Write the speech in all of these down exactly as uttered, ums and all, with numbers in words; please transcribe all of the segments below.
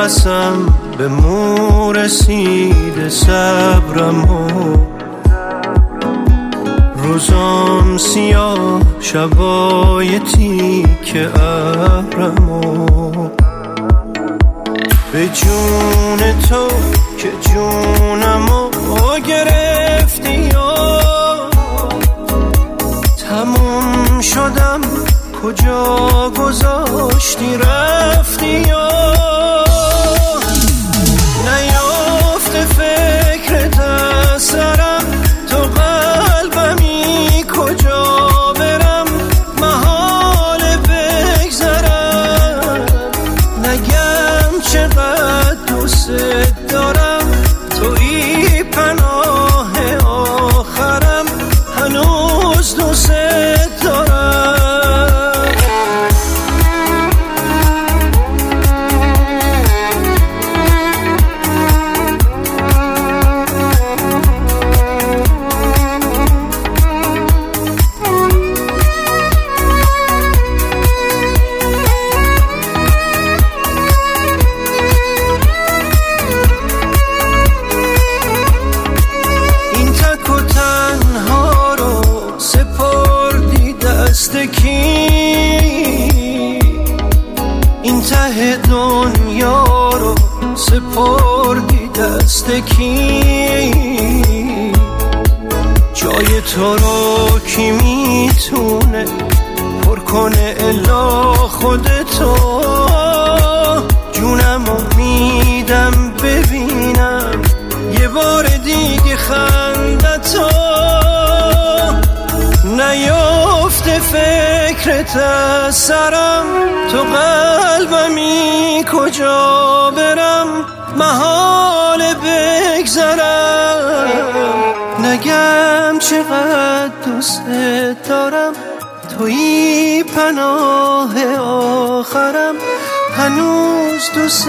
قسم به مو رسیده صبرم و روزام سیاه شبای تیک ابرم و به جون تو که جونمو گرفتی یا تموم شدم کجا گذاشتی رفتی یا نیافته فکرت از سرم تو قلبمی کجا برم محال بگذرم نگم چقدر دوست دارم تویی پناه آخرم هنوز دوست دارم این ته دنیا رو سپردی دست کی جای تو رو کی میتونه پر کنه الا خودتو جونمو میدم ببینم یه بار دیگه خندتو نیافته فکرت از سرم تو قلبمی کجا برم محال بگذرم نگم چقدر دوست دارم تویی پناه آخرم هنوز دوست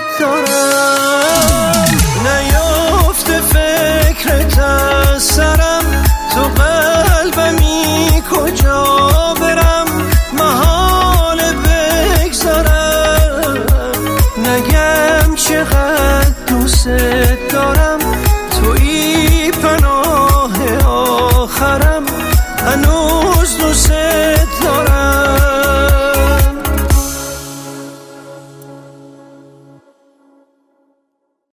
دارم نیافته فکرت از سرم تو قلبمی کجا برم محال بگذرم نگم چقدر دوست دارم